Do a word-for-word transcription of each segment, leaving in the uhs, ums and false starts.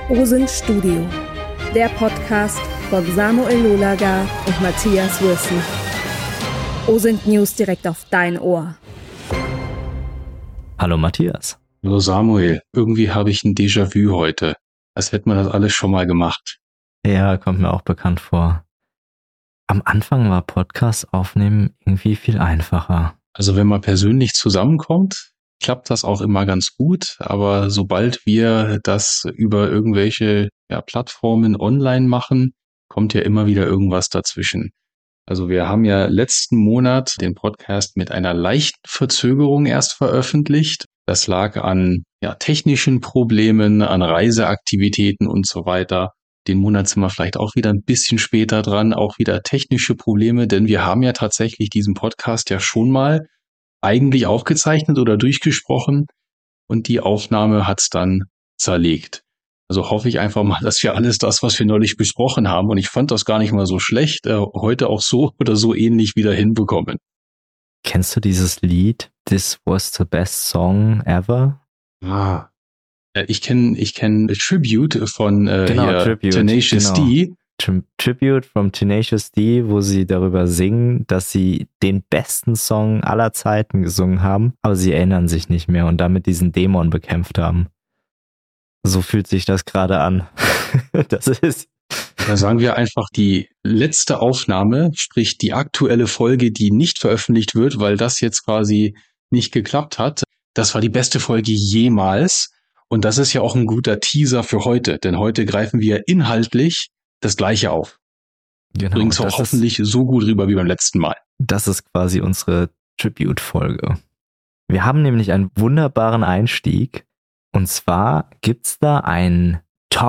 OSINT Studio, der Podcast von Samuel Lolaga und Matthias Wilson. OSINT News direkt auf dein Ohr. Hallo Matthias. Hallo Samuel, irgendwie habe ich ein Déjà-vu heute, als hätten wir das alles schon mal gemacht. Ja, kommt mir auch bekannt vor. Am Anfang war Podcast aufnehmen irgendwie viel einfacher. Also wenn man persönlich zusammenkommt, klappt das auch immer ganz gut, aber sobald wir das über irgendwelche ja, Plattformen online machen, kommt ja immer wieder irgendwas dazwischen. Also wir haben ja letzten Monat den Podcast mit einer leichten Verzögerung erst veröffentlicht. Das lag an ja, technischen Problemen, an Reiseaktivitäten und so weiter. Den Monat sind wir vielleicht auch wieder ein bisschen später dran, auch wieder technische Probleme, denn wir haben ja tatsächlich diesen Podcast ja schon mal eigentlich aufgezeichnet oder durchgesprochen und die Aufnahme hat's dann zerlegt. Also hoffe ich einfach mal, dass wir alles das, was wir neulich besprochen haben, und ich fand das gar nicht mal so schlecht, äh, heute auch so oder so ähnlich wieder hinbekommen. Kennst du dieses Lied This was the best song ever? Ah. Ich kenne ich kenn Tribute von äh, genau, hier, Tribute, Tenacious genau. D. Tri- Tribute from Tenacious D, wo sie darüber singen, dass sie den besten Song aller Zeiten gesungen haben, aber sie erinnern sich nicht mehr und damit diesen Dämon bekämpft haben. So fühlt sich das gerade an. Das ist... Da sagen wir einfach, die letzte Aufnahme, sprich die aktuelle Folge, die nicht veröffentlicht wird, weil das jetzt quasi nicht geklappt hat, das war die beste Folge jemals. Und das ist ja auch ein guter Teaser für heute, denn heute greifen wir inhaltlich das Gleiche auf. Genau, Bringen es auch hoffentlich so gut rüber wie beim letzten Mal. Das ist quasi unsere Tribute-Folge. Wir haben nämlich einen wunderbaren Einstieg. Und zwar gibt's da einen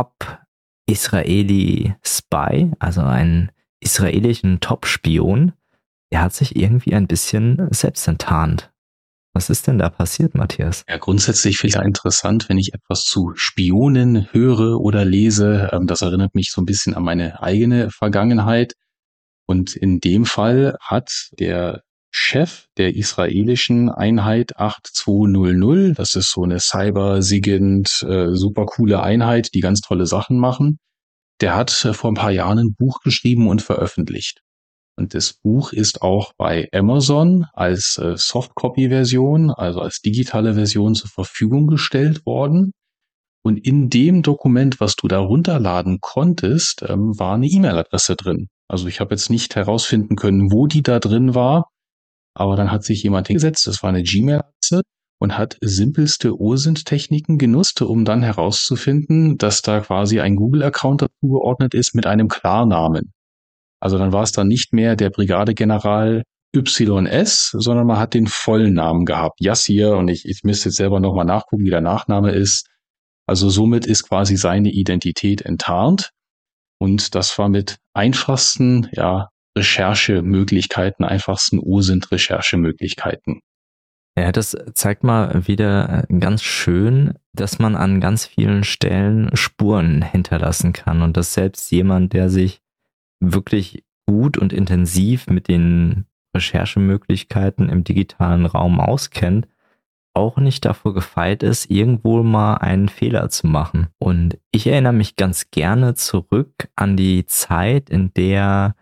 Top-Israeli-Spy, also einen israelischen Top-Spion. Der hat sich irgendwie ein bisschen selbst enttarnt. Was ist denn da passiert, Matthias? Ja, grundsätzlich finde ich es ja interessant, wenn ich etwas zu Spionen höre oder lese. Das erinnert mich so ein bisschen an meine eigene Vergangenheit. Und in dem Fall hat der Chef der israelischen Einheit acht zwei null null, das ist so eine Cyber-Sigint, äh, super coole Einheit, die ganz tolle Sachen machen, der hat äh, vor ein paar Jahren ein Buch geschrieben und veröffentlicht. Und das Buch ist auch bei Amazon als äh, Softcopy-Version, also als digitale Version zur Verfügung gestellt worden. Und in dem Dokument, was du da runterladen konntest, ähm, war eine E-Mail-Adresse drin. Also ich habe jetzt nicht herausfinden können, wo die da drin war, aber dann hat sich jemand hingesetzt, das war eine Gmail-Adresse, und hat simpelste OSINT-Techniken genutzt, um dann herauszufinden, dass da quasi ein Google-Account dazu geordnet ist mit einem Klarnamen. Also dann war es dann nicht mehr der Brigadegeneral Y S, sondern man hat den vollen Namen gehabt. Yassir, und ich, ich müsste jetzt selber nochmal nachgucken, wie der Nachname ist. Also somit ist quasi seine Identität enttarnt. Und das war mit einfachsten ja, Recherchemöglichkeiten, einfachsten OSINT-Recherchemöglichkeiten. Ja, das zeigt mal wieder ganz schön, dass man an ganz vielen Stellen Spuren hinterlassen kann und dass selbst jemand, der sich wirklich gut und intensiv mit den Recherchemöglichkeiten im digitalen Raum auskennt, auch nicht davor gefeit ist, irgendwo mal einen Fehler zu machen. Und ich erinnere mich ganz gerne zurück an die Zeit, in der,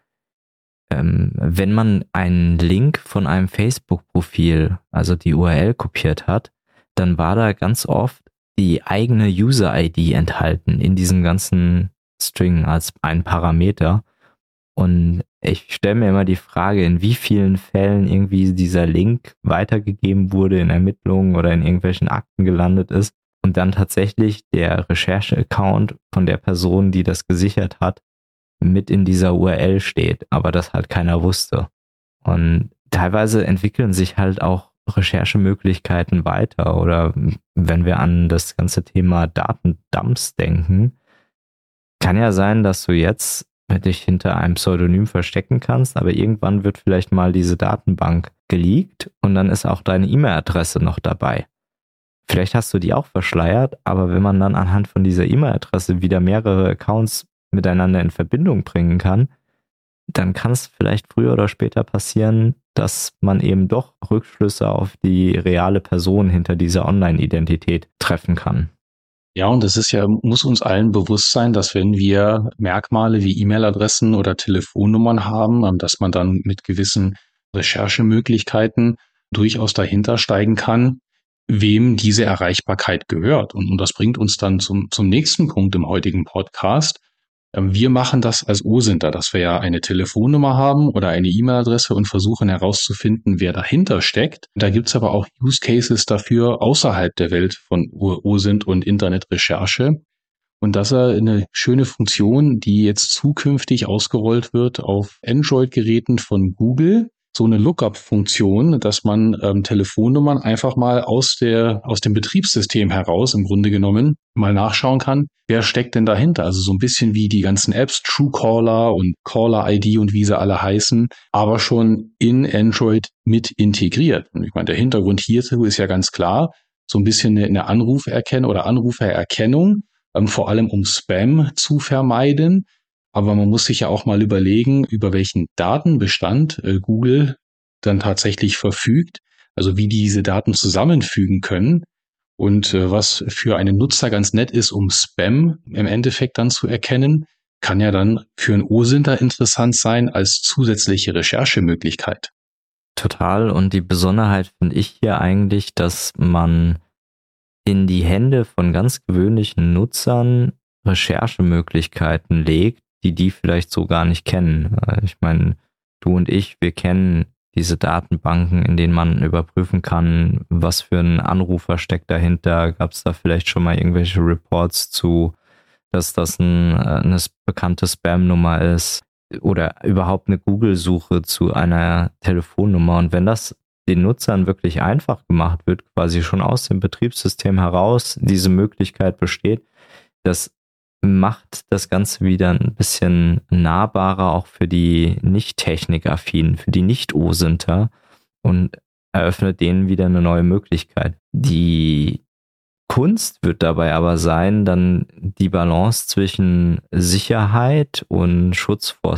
ähm, wenn man einen Link von einem Facebook-Profil, also die U R L kopiert hat, dann war da ganz oft die eigene User-I D enthalten in diesem ganzen String als ein Parameter. Und ich stelle mir immer die Frage, in wie vielen Fällen irgendwie dieser Link weitergegeben wurde in Ermittlungen oder in irgendwelchen Akten gelandet ist und dann tatsächlich der Recherche-Account von der Person, die das gesichert hat, mit in dieser U R L steht, aber das halt keiner wusste. Und teilweise entwickeln sich halt auch Recherchemöglichkeiten weiter, oder wenn wir an das ganze Thema Datendumps denken, kann ja sein, dass du jetzt dich hinter einem Pseudonym verstecken kannst, aber irgendwann wird vielleicht mal diese Datenbank geleakt und dann ist auch deine E-Mail-Adresse noch dabei. Vielleicht hast du die auch verschleiert, aber wenn man dann anhand von dieser E-Mail-Adresse wieder mehrere Accounts miteinander in Verbindung bringen kann, dann kann es vielleicht früher oder später passieren, dass man eben doch Rückschlüsse auf die reale Person hinter dieser Online-Identität treffen kann. Ja, und es ist ja, muss uns allen bewusst sein, dass wenn wir Merkmale wie E-Mail-Adressen oder Telefonnummern haben, ähm, dass man dann mit gewissen Recherchemöglichkeiten durchaus dahinter steigen kann, wem diese Erreichbarkeit gehört. Und, und das bringt uns dann zum, zum nächsten Punkt im heutigen Podcast. Ähm, Wir machen das als O-Sinter, dass wir ja eine Telefonnummer haben oder eine E-Mail-Adresse und versuchen herauszufinden, wer dahinter steckt. Da gibt's aber auch Use Cases dafür außerhalb der Welt von O-Sint und Internetrecherche. Und das ist eine schöne Funktion, die jetzt zukünftig ausgerollt wird auf Android-Geräten von Google. So eine Lookup-Funktion, dass man ähm, Telefonnummern einfach mal aus der aus dem Betriebssystem heraus im Grunde genommen mal nachschauen kann, wer steckt denn dahinter? Also so ein bisschen wie die ganzen Apps, Truecaller und Caller I D und wie sie alle heißen, aber schon in Android mit integriert. Und ich meine, der Hintergrund hierzu ist ja ganz klar, so ein bisschen eine, eine Anruferkennung oder Anrufererkennung, ähm, vor allem um Spam zu vermeiden. Aber man muss sich ja auch mal überlegen, über welchen Datenbestand äh, Google dann tatsächlich verfügt, also wie die diese Daten zusammenfügen können und äh, was für einen Nutzer ganz nett ist, um Spam im Endeffekt dann zu erkennen, kann ja dann für einen O-Sinter interessant sein als zusätzliche Recherchemöglichkeit. Total. Und die Besonderheit finde ich hier eigentlich, dass man in die Hände von ganz gewöhnlichen Nutzern Recherchemöglichkeiten legt, die die vielleicht so gar nicht kennen. Ich meine, du und ich, wir kennen diese Datenbanken, in denen man überprüfen kann, was für ein Anrufer steckt dahinter. Gab es da vielleicht schon mal irgendwelche Reports zu, dass das ein, eine bekannte Spam-Nummer ist oder überhaupt eine Google-Suche zu einer Telefonnummer. Und wenn das den Nutzern wirklich einfach gemacht wird, quasi schon aus dem Betriebssystem heraus diese Möglichkeit besteht, das macht das Ganze wieder ein bisschen nahbarer auch für die Nicht-Technikaffinen, für die Nicht-O-Sinter und eröffnet denen wieder eine neue Möglichkeit. Die Kunst wird dabei aber sein, dann die Balance zwischen Sicherheit und Schutz vor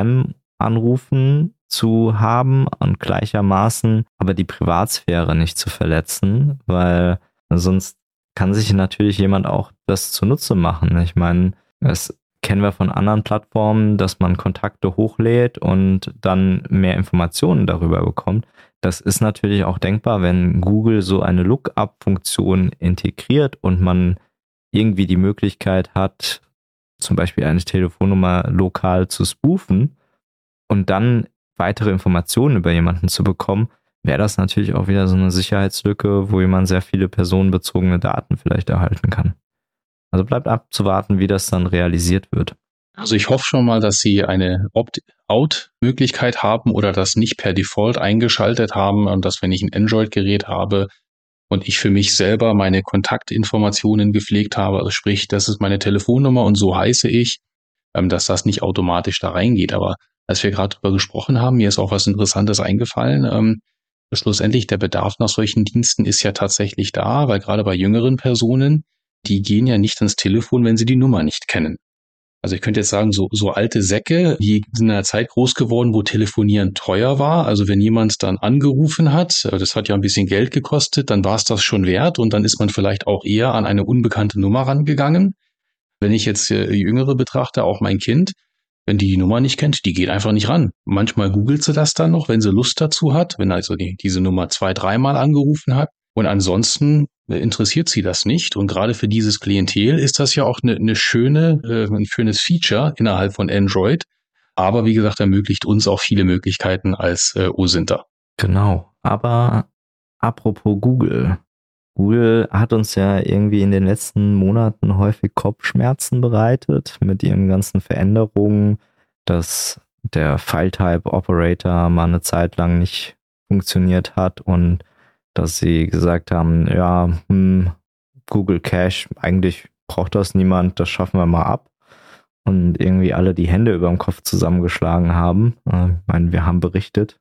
Spam-Anrufen zu haben und gleichermaßen aber die Privatsphäre nicht zu verletzen, weil sonst kann sich natürlich jemand auch das zunutze machen. Ich meine, das kennen wir von anderen Plattformen, dass man Kontakte hochlädt und dann mehr Informationen darüber bekommt. Das ist natürlich auch denkbar, wenn Google so eine Lookup-Funktion integriert und man irgendwie die Möglichkeit hat, zum Beispiel eine Telefonnummer lokal zu spoofen und dann weitere Informationen über jemanden zu bekommen, wäre das natürlich auch wieder so eine Sicherheitslücke, wo jemand sehr viele personenbezogene Daten vielleicht erhalten kann. Also bleibt abzuwarten, wie das dann realisiert wird. Also ich hoffe schon mal, dass Sie eine Opt-out-Möglichkeit haben oder das nicht per Default eingeschaltet haben, dass wenn ich ein Android-Gerät habe und ich für mich selber meine Kontaktinformationen gepflegt habe, also sprich, das ist meine Telefonnummer und so heiße ich, dass das nicht automatisch da reingeht. Aber als wir gerade darüber gesprochen haben, mir ist auch was Interessantes eingefallen. Schlussendlich der Bedarf nach solchen Diensten ist ja tatsächlich da, weil gerade bei jüngeren Personen, die gehen ja nicht ans Telefon, wenn sie die Nummer nicht kennen. Also ich könnte jetzt sagen, so, so alte Säcke, die sind in einer Zeit groß geworden, wo Telefonieren teuer war. Also wenn jemand dann angerufen hat, das hat ja ein bisschen Geld gekostet, dann war es das schon wert und dann ist man vielleicht auch eher an eine unbekannte Nummer rangegangen. Wenn ich jetzt Jüngere betrachte, auch mein Kind, wenn die die Nummer nicht kennt, die geht einfach nicht ran. Manchmal googelt sie das dann noch, wenn sie Lust dazu hat, wenn also die, diese Nummer zwei, dreimal angerufen hat. Und ansonsten interessiert sie das nicht. Und gerade für dieses Klientel ist das ja auch eine, eine schöne, äh, ein schönes Feature innerhalb von Android. Aber wie gesagt, ermöglicht uns auch viele Möglichkeiten als äh, O-Sinter. Genau. Aber apropos Google. Google hat uns ja irgendwie in den letzten Monaten häufig Kopfschmerzen bereitet mit ihren ganzen Veränderungen, dass der File-Type-Operator mal eine Zeit lang nicht funktioniert hat und dass sie gesagt haben, ja, hm, Google Cache, eigentlich braucht das niemand, das schaffen wir mal ab. Und irgendwie alle die Hände über dem Kopf zusammengeschlagen haben. Ich meine, wir haben berichtet.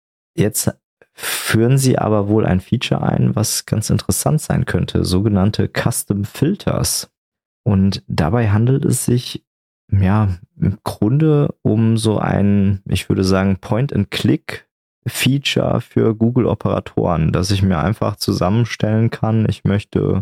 Jetzt führen sie aber wohl ein Feature ein, was ganz interessant sein könnte, sogenannte Custom Filters. Und dabei handelt es sich ja im Grunde um so ein, ich würde sagen, Point-and-Click-Feature für Google-Operatoren, dass ich mir einfach zusammenstellen kann, ich möchte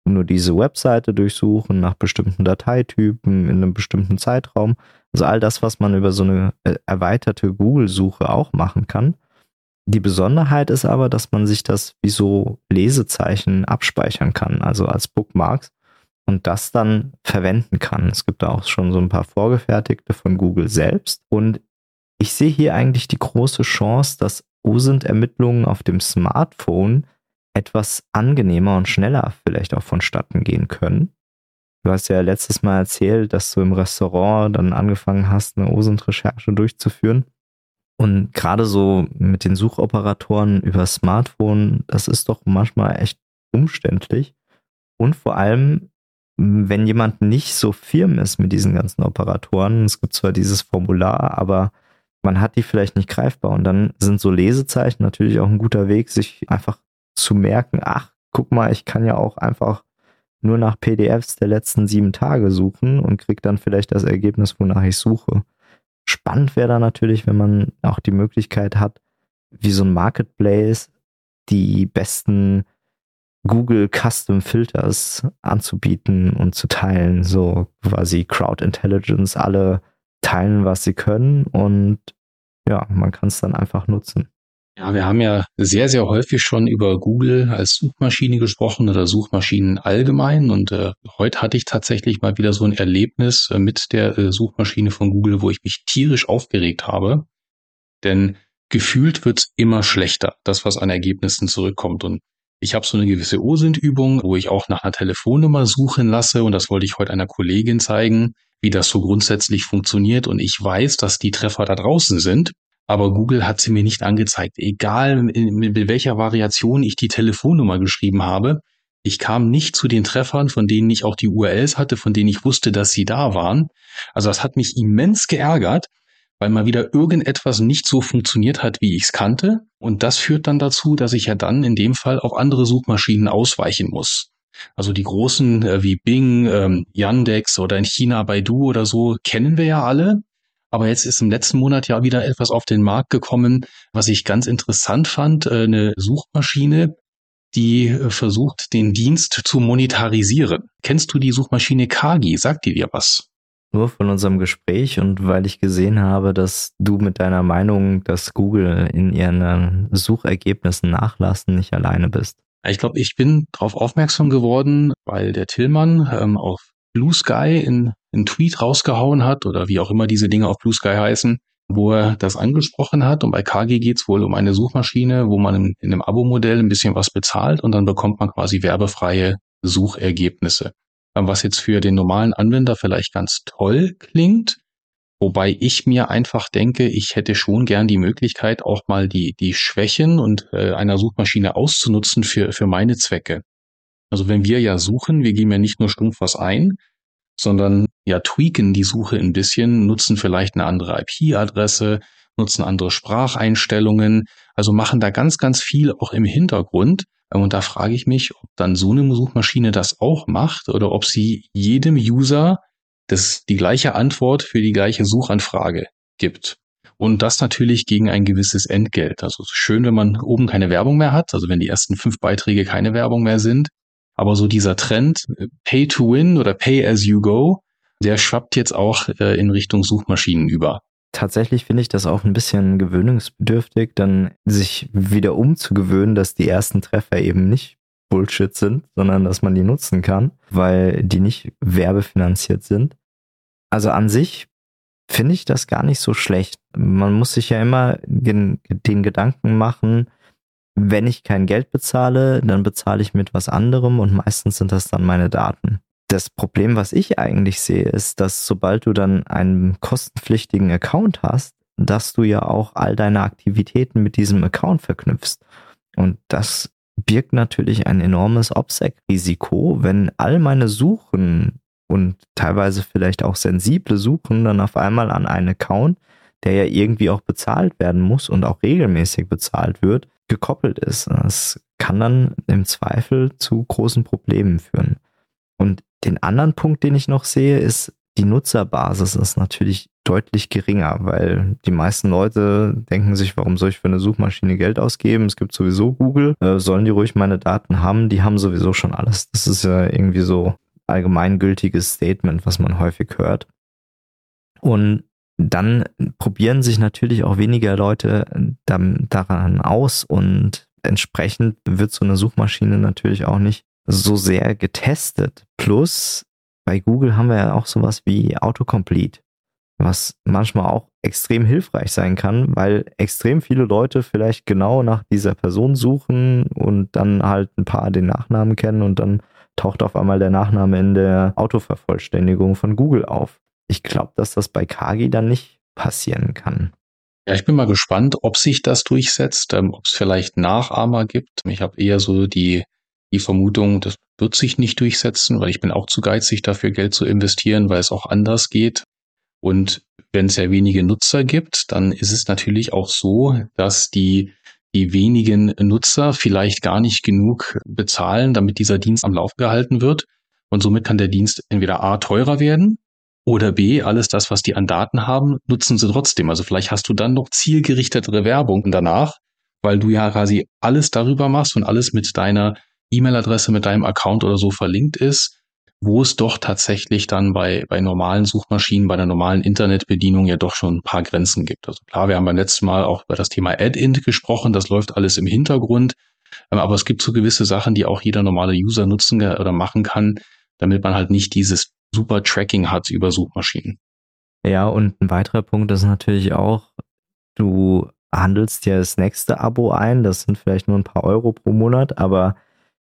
nur diese Webseite durchsuchen nach bestimmten Dateitypen in einem bestimmten Zeitraum. Also all das, was man über so eine erweiterte Google-Suche auch machen kann. Die Besonderheit ist aber, dass man sich das wie so Lesezeichen abspeichern kann, also als Bookmarks und das dann verwenden kann. Es gibt da auch schon so ein paar vorgefertigte von Google selbst und ich sehe hier eigentlich die große Chance, dass O S I N-T-Ermittlungen auf dem Smartphone etwas angenehmer und schneller vielleicht auch vonstatten gehen können. Du hast ja letztes Mal erzählt, dass du im Restaurant dann angefangen hast, eine O S I N-T-Recherche durchzuführen. Und gerade so mit den Suchoperatoren über Smartphone, das ist doch manchmal echt umständlich. Und vor allem, wenn jemand nicht so firm ist mit diesen ganzen Operatoren, es gibt zwar dieses Formular, aber man hat die vielleicht nicht greifbar. Und dann sind so Lesezeichen natürlich auch ein guter Weg, sich einfach zu merken, ach, guck mal, ich kann ja auch einfach nur nach P D Fs der letzten sieben Tage suchen und krieg dann vielleicht das Ergebnis, wonach ich suche. Spannend wäre da natürlich, wenn man auch die Möglichkeit hat, wie so ein Marketplace die besten Google Custom Filters anzubieten und zu teilen, so quasi Crowd Intelligence, alle teilen, was sie können und ja, man kann es dann einfach nutzen. Ja, wir haben ja sehr, sehr häufig schon über Google als Suchmaschine gesprochen oder Suchmaschinen allgemein und äh, heute hatte ich tatsächlich mal wieder so ein Erlebnis äh, mit der äh, Suchmaschine von Google, wo ich mich tierisch aufgeregt habe, denn gefühlt wird's immer schlechter, das, was an Ergebnissen zurückkommt und ich habe so eine gewisse O S I N-T-Übung, wo ich auch nach einer Telefonnummer suchen lasse und das wollte ich heute einer Kollegin zeigen, wie das so grundsätzlich funktioniert und ich weiß, dass die Treffer da draußen sind. Aber Google hat sie mir nicht angezeigt. Egal, mit welcher Variation ich die Telefonnummer geschrieben habe, ich kam nicht zu den Treffern, von denen ich auch die U R Ls hatte, von denen ich wusste, dass sie da waren. Also das hat mich immens geärgert, weil mal wieder irgendetwas nicht so funktioniert hat, wie ich es kannte. Und das führt dann dazu, dass ich ja dann in dem Fall auf andere Suchmaschinen ausweichen muss. Also die großen äh, wie Bing, ähm, Yandex oder in China Baidu oder so kennen wir ja alle. Aber jetzt ist im letzten Monat ja wieder etwas auf den Markt gekommen, was ich ganz interessant fand. Eine Suchmaschine, die versucht, den Dienst zu monetarisieren. Kennst du die Suchmaschine Kagi? Sagt die dir was? Nur von unserem Gespräch und weil ich gesehen habe, dass du mit deiner Meinung, dass Google in ihren Suchergebnissen nachlassen, nicht alleine bist. Ich glaube, ich bin darauf aufmerksam geworden, weil der Tillmann ähm, auf Blue Sky in einen Tweet rausgehauen hat oder wie auch immer diese Dinge auf Blue Sky heißen, wo er das angesprochen hat. Und bei Kagi geht es wohl um eine Suchmaschine, wo man in, in einem Abo-Modell ein bisschen was bezahlt und dann bekommt man quasi werbefreie Suchergebnisse. Was jetzt für den normalen Anwender vielleicht ganz toll klingt, wobei ich mir einfach denke, ich hätte schon gern die Möglichkeit, auch mal die, die Schwächen und äh, einer Suchmaschine auszunutzen für, für meine Zwecke. Also wenn wir ja suchen, wir geben ja nicht nur stumpf was ein, sondern ja tweaken die Suche ein bisschen, nutzen vielleicht eine andere I P-Adresse, nutzen andere Spracheinstellungen, also machen da ganz, ganz viel auch im Hintergrund. Und da frage ich mich, ob dann so eine Suchmaschine das auch macht oder ob sie jedem User das, die gleiche Antwort für die gleiche Suchanfrage gibt. Und das natürlich gegen ein gewisses Entgelt. Also schön, wenn man oben keine Werbung mehr hat, also wenn die ersten fünf Beiträge keine Werbung mehr sind. Aber so dieser Trend, Pay to Win oder Pay as you go, der schwappt jetzt auch äh, in Richtung Suchmaschinen über. Tatsächlich finde ich das auch ein bisschen gewöhnungsbedürftig, dann sich wieder umzugewöhnen, dass die ersten Treffer eben nicht Bullshit sind, sondern dass man die nutzen kann, weil die nicht werbefinanziert sind. Also an sich finde ich das gar nicht so schlecht. Man muss sich ja immer den, den Gedanken machen, wenn ich kein Geld bezahle, dann bezahle ich mit was anderem und meistens sind das dann meine Daten. Das Problem, was ich eigentlich sehe, ist, dass sobald du dann einen kostenpflichtigen Account hast, dass du ja auch all deine Aktivitäten mit diesem Account verknüpfst. Und das birgt natürlich ein enormes OPSEC-Risiko, wenn all meine Suchen und teilweise vielleicht auch sensible Suchen dann auf einmal an einen Account, der ja irgendwie auch bezahlt werden muss und auch regelmäßig bezahlt wird, gekoppelt ist. Das kann dann im Zweifel zu großen Problemen führen. Und den anderen Punkt, den ich noch sehe, ist, die Nutzerbasis ist natürlich deutlich geringer, weil die meisten Leute denken sich, warum soll ich für eine Suchmaschine Geld ausgeben? Es gibt sowieso Google, äh, sollen die ruhig meine Daten haben? Die haben sowieso schon alles. Das ist ja irgendwie so allgemeingültiges Statement, was man häufig hört. Und dann probieren sich natürlich auch weniger Leute daran aus und entsprechend wird so eine Suchmaschine natürlich auch nicht so sehr getestet. Plus bei Google haben wir ja auch sowas wie Autocomplete, was manchmal auch extrem hilfreich sein kann, weil extrem viele Leute vielleicht genau nach dieser Person suchen und dann halt ein paar den Nachnamen kennen und dann taucht auf einmal der Nachname in der Autovervollständigung von Google auf. Ich glaube, dass das bei Kagi dann nicht passieren kann. Ja, ich bin mal gespannt, ob sich das durchsetzt, ähm, ob es vielleicht Nachahmer gibt. Ich habe eher so die, die Vermutung, das wird sich nicht durchsetzen, weil ich bin auch zu geizig dafür, Geld zu investieren, weil es auch anders geht. Und wenn es ja wenige Nutzer gibt, dann ist es natürlich auch so, dass die, die wenigen Nutzer vielleicht gar nicht genug bezahlen, damit dieser Dienst am Laufen gehalten wird. Und somit kann der Dienst entweder A, teurer werden, oder B, alles das, was die an Daten haben, nutzen sie trotzdem. Also vielleicht hast du dann noch zielgerichtetere Werbung danach, weil du ja quasi alles darüber machst und alles mit deiner E-Mail-Adresse, mit deinem Account oder so verlinkt ist, wo es doch tatsächlich dann bei, bei normalen Suchmaschinen, bei der normalen Internetbedienung ja doch schon ein paar Grenzen gibt. Also klar, wir haben beim letzten Mal auch über das Thema Add-in gesprochen, das läuft alles im Hintergrund, aber es gibt so gewisse Sachen, die auch jeder normale User nutzen oder machen kann, damit man halt nicht dieses super Tracking hat über Suchmaschinen. Ja, und ein weiterer Punkt ist natürlich auch, du handelst ja das nächste Abo ein, das sind vielleicht nur ein paar Euro pro Monat, aber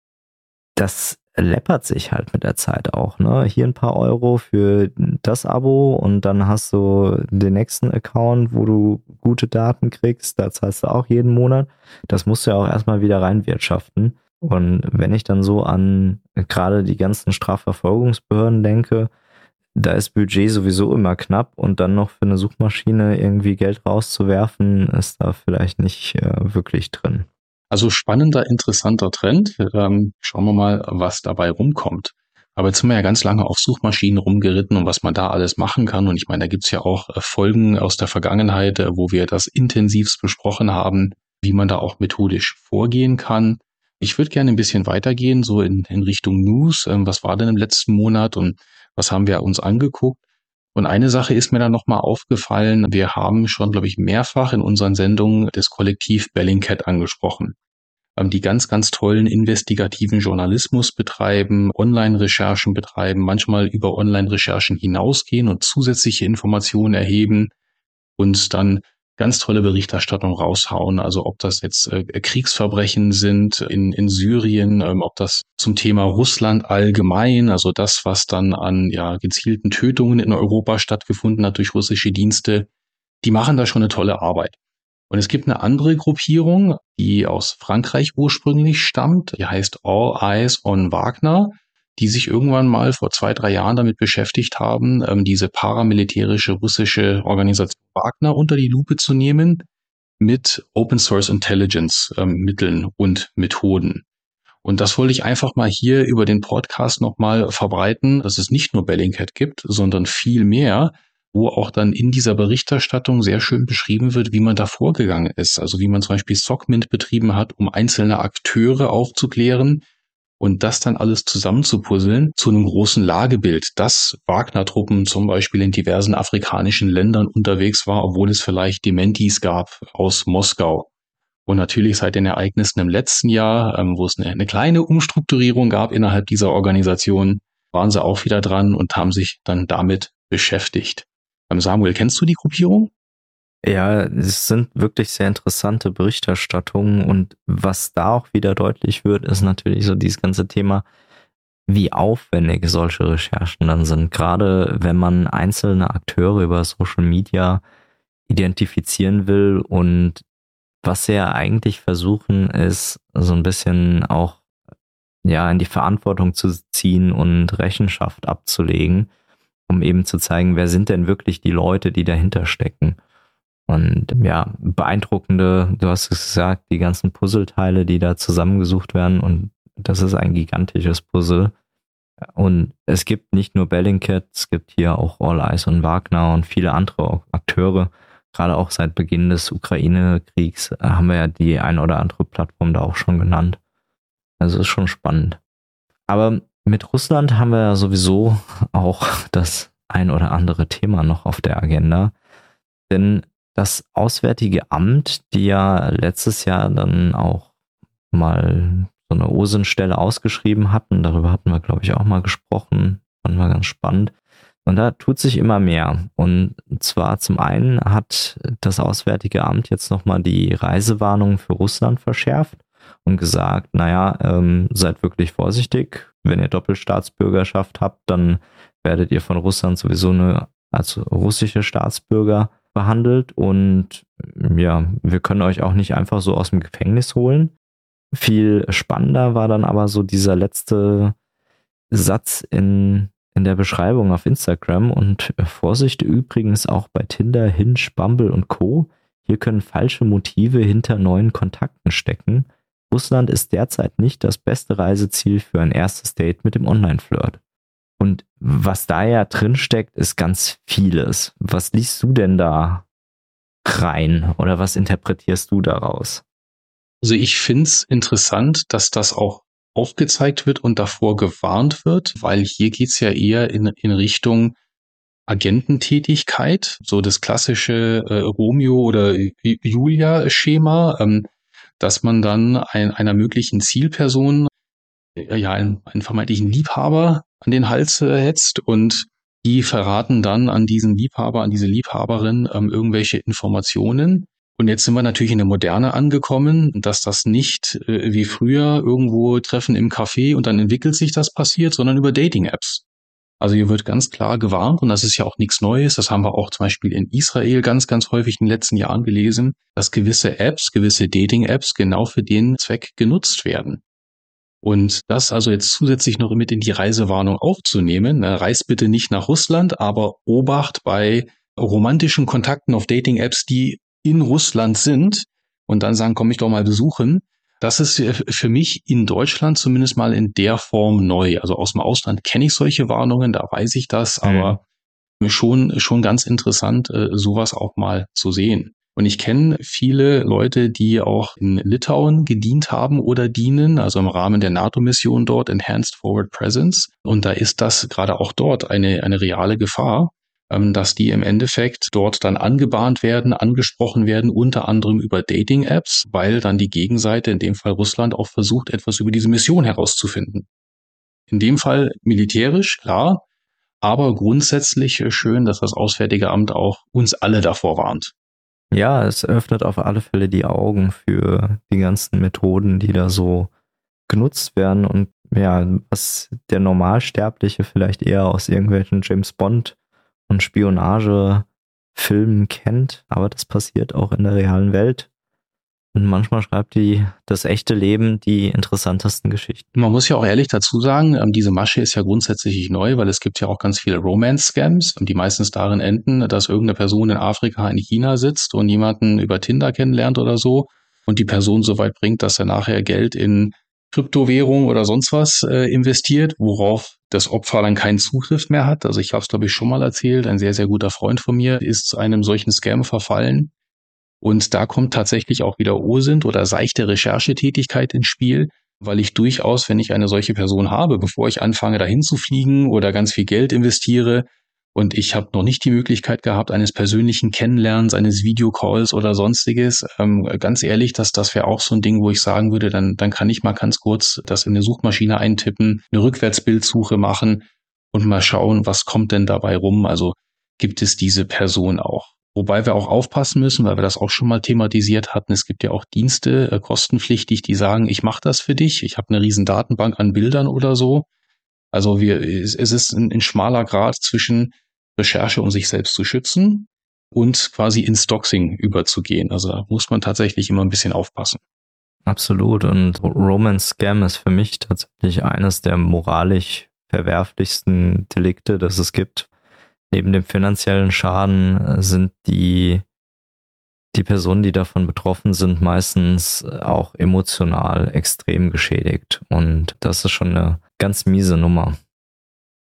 das läppert sich halt mit der Zeit auch, ne? Hier ein paar Euro für das Abo und dann hast du den nächsten Account, wo du gute Daten kriegst, da zahlst du auch jeden Monat. Das musst du ja auch erstmal wieder reinwirtschaften. Und wenn ich dann so an gerade die ganzen Strafverfolgungsbehörden denke, da ist Budget sowieso immer knapp und dann noch für eine Suchmaschine irgendwie Geld rauszuwerfen, ist da vielleicht nicht äh, wirklich drin. Also spannender, interessanter Trend. Ähm, schauen wir mal, was dabei rumkommt. Aber jetzt sind wir ja ganz lange auf Suchmaschinen rumgeritten und was man da alles machen kann. Und ich meine, da gibt's ja auch Folgen aus der Vergangenheit, wo wir das intensivst besprochen haben, wie man da auch methodisch vorgehen kann. Ich würde gerne ein bisschen weitergehen, so in, in Richtung News. Ähm, was war denn im letzten Monat und was haben wir uns angeguckt? Und eine Sache ist mir da nochmal aufgefallen. Wir haben schon, glaube ich, mehrfach in unseren Sendungen das Kollektiv Bellingcat angesprochen, ähm, die ganz, ganz tollen investigativen Journalismus betreiben, Online-Recherchen betreiben, manchmal über Online-Recherchen hinausgehen und zusätzliche Informationen erheben und dann ganz tolle Berichterstattung raushauen. Also ob das jetzt äh, Kriegsverbrechen sind in, in Syrien, ähm, ob das zum Thema Russland allgemein, also das, was dann an ja gezielten Tötungen in Europa stattgefunden hat durch russische Dienste, die machen da schon eine tolle Arbeit. Und es gibt eine andere Gruppierung, die aus Frankreich ursprünglich stammt, die heißt All Eyes on Wagner, die sich irgendwann mal vor zwei, drei Jahren damit beschäftigt haben, ähm, diese paramilitärische russische Organisation Wagner unter die Lupe zu nehmen mit Open Source Intelligence ähm, Mitteln und Methoden. Und das wollte ich einfach mal hier über den Podcast nochmal verbreiten, dass es nicht nur Bellingcat gibt, sondern viel mehr, wo auch dann in dieser Berichterstattung sehr schön beschrieben wird, wie man da vorgegangen ist. Also wie man zum Beispiel SOCMINT betrieben hat, um einzelne Akteure aufzuklären, und das dann alles zusammenzupuzzeln zu einem großen Lagebild, dass Wagner-Truppen zum Beispiel in diversen afrikanischen Ländern unterwegs war, obwohl es vielleicht Dementis gab aus Moskau. Und natürlich seit den Ereignissen im letzten Jahr, ähm, wo es eine, eine kleine Umstrukturierung gab innerhalb dieser Organisation, waren sie auch wieder dran und haben sich dann damit beschäftigt. Ähm, Samuel, kennst du die Gruppierung? Ja, es sind wirklich sehr interessante Berichterstattungen und was da auch wieder deutlich wird, ist natürlich so dieses ganze Thema, wie aufwendig solche Recherchen dann sind. Gerade wenn man einzelne Akteure über Social Media identifizieren will und was sie ja eigentlich versuchen, ist so ein bisschen auch ja in die Verantwortung zu ziehen und Rechenschaft abzulegen, um eben zu zeigen, wer sind denn wirklich die Leute, die dahinter stecken. Und ja, beeindruckende, du hast es gesagt, die ganzen Puzzleteile, die da zusammengesucht werden und das ist ein gigantisches Puzzle. Und es gibt nicht nur Bellingcat, es gibt hier auch All Eyes on Wagner und viele andere Akteure. Gerade auch seit Beginn des Ukraine-Kriegs haben wir ja die ein oder andere Plattform da auch schon genannt. Also ist schon spannend. Aber mit Russland haben wir ja sowieso auch das ein oder andere Thema noch auf der Agenda. Denn das Auswärtige Amt, die ja letztes Jahr dann auch mal so eine O S I N-Stelle ausgeschrieben hatten, darüber hatten wir, glaube ich, auch mal gesprochen, fanden wir ganz spannend. Und da tut sich immer mehr. Und zwar zum einen hat das Auswärtige Amt jetzt nochmal die Reisewarnung für Russland verschärft und gesagt, naja, ähm, seid wirklich vorsichtig. Wenn ihr Doppelstaatsbürgerschaft habt, dann werdet ihr von Russland sowieso eine, als russische Staatsbürger behandelt. Und ja, wir können euch auch nicht einfach so aus dem Gefängnis holen. Viel spannender war dann aber so dieser letzte Satz in in der Beschreibung auf Instagram und Vorsicht übrigens auch bei Tinder, Hinge, Bumble und Co. Hier können falsche Motive hinter neuen Kontakten stecken. Russland ist derzeit nicht das beste Reiseziel für ein erstes Date mit dem Online-Flirt. Und was da ja drin steckt, ist ganz vieles. Was liest du denn da rein oder was interpretierst du daraus? Also ich finde es interessant, dass das auch aufgezeigt wird und davor gewarnt wird, weil hier geht's ja eher in, in Richtung Agententätigkeit, so das klassische äh, Romeo- oder Julia-Schema, ähm, dass man dann ein, einer möglichen Zielperson äh, ja einen, einen vermeintlichen Liebhaber an den Hals äh, hetzt und die verraten dann an diesen Liebhaber, an diese Liebhaberin ähm, irgendwelche Informationen. Und jetzt sind wir natürlich in der Moderne angekommen, dass das nicht äh, wie früher irgendwo Treffen im Café und dann entwickelt sich das passiert, sondern über Dating-Apps. Also hier wird ganz klar gewarnt und das ist ja auch nichts Neues. Das haben wir auch zum Beispiel in Israel ganz, ganz häufig in den letzten Jahren gelesen, dass gewisse Apps, gewisse Dating-Apps genau für den Zweck genutzt werden. Und das also jetzt zusätzlich noch mit in die Reisewarnung aufzunehmen, ne, reist bitte nicht nach Russland, aber Obacht bei romantischen Kontakten auf Dating-Apps, die in Russland sind und dann sagen, komm ich doch mal besuchen. Das ist für mich in Deutschland zumindest mal in der Form neu. Also aus dem Ausland kenne ich solche Warnungen, da weiß ich das, mhm. aber schon, schon ganz interessant, sowas auch mal zu sehen. Und ich kenne viele Leute, die auch in Litauen gedient haben oder dienen, also im Rahmen der NATO-Mission dort, Enhanced Forward Presence. Und da ist das gerade auch dort eine, eine reale Gefahr, dass die im Endeffekt dort dann angebahnt werden, angesprochen werden, unter anderem über Dating-Apps, weil dann die Gegenseite, in dem Fall Russland, auch versucht, etwas über diese Mission herauszufinden. In dem Fall militärisch, klar, aber grundsätzlich schön, dass das Auswärtige Amt auch uns alle davor warnt. Ja, es öffnet auf alle Fälle die Augen für die ganzen Methoden, die da so genutzt werden und ja, was der Normalsterbliche vielleicht eher aus irgendwelchen James Bond und Spionagefilmen kennt, aber das passiert auch in der realen Welt. Und manchmal schreibt die das echte Leben die interessantesten Geschichten. Man muss ja auch ehrlich dazu sagen, diese Masche ist ja grundsätzlich nicht neu, weil es gibt ja auch ganz viele Romance-Scams, die meistens darin enden, dass irgendeine Person in Afrika, in China sitzt und jemanden über Tinder kennenlernt oder so und die Person so weit bringt, dass er nachher Geld in Kryptowährung oder sonst was äh, investiert, worauf das Opfer dann keinen Zugriff mehr hat. Also ich habe es, glaube ich, schon mal erzählt, ein sehr, sehr guter Freund von mir ist zu einem solchen Scam verfallen. Und da kommt tatsächlich auch wieder O S I N oder seichte Recherchetätigkeit ins Spiel, weil ich durchaus, wenn ich eine solche Person habe, bevor ich anfange, dahin zu fliegen oder ganz viel Geld investiere, und ich habe noch nicht die Möglichkeit gehabt, eines persönlichen Kennenlernens, eines Videocalls oder sonstiges. Ähm, ganz ehrlich, das, das wäre auch so ein Ding, wo ich sagen würde, dann, dann kann ich mal ganz kurz das in eine Suchmaschine eintippen, eine Rückwärtsbildsuche machen und mal schauen, was kommt denn dabei rum. Also gibt es diese Person auch. Wobei wir auch aufpassen müssen, weil wir das auch schon mal thematisiert hatten. Es gibt ja auch Dienste, äh, kostenpflichtig, die sagen, ich mache das für dich. Ich habe eine riesen Datenbank an Bildern oder so. Also wir, es, es ist ein, ein schmaler Grad zwischen Recherche, um sich selbst zu schützen und quasi ins Doxing überzugehen. Also da muss man tatsächlich immer ein bisschen aufpassen. Absolut. Und Romance Scam ist für mich tatsächlich eines der moralisch verwerflichsten Delikte, das es gibt. Neben dem finanziellen Schaden sind die, die Personen, die davon betroffen sind, meistens auch emotional extrem geschädigt. Und das ist schon eine ganz miese Nummer.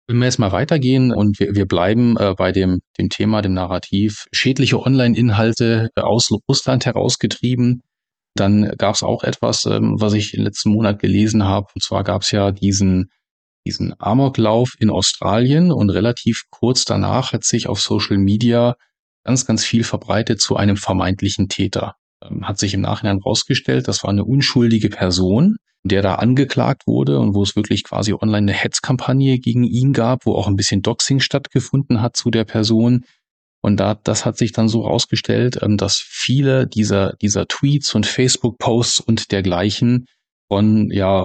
Wenn wir jetzt mal weitergehen und wir, wir bleiben äh, bei dem, dem Thema, dem Narrativ, schädliche Online-Inhalte äh, aus Russland herausgetrieben, dann gab es auch etwas, ähm, was ich im letzten Monat gelesen habe. Und zwar gab es ja diesen, diesen Amoklauf in Australien und relativ kurz danach hat sich auf Social Media ganz, ganz viel verbreitet zu einem vermeintlichen Täter. Ähm, hat sich im Nachhinein rausgestellt, das war eine unschuldige Person, der da angeklagt wurde und wo es wirklich quasi online eine Hetzkampagne gegen ihn gab, wo auch ein bisschen Doxing stattgefunden hat zu der Person. Und da, das hat sich dann so rausgestellt, dass viele dieser, dieser Tweets und Facebook-Posts und dergleichen von, ja,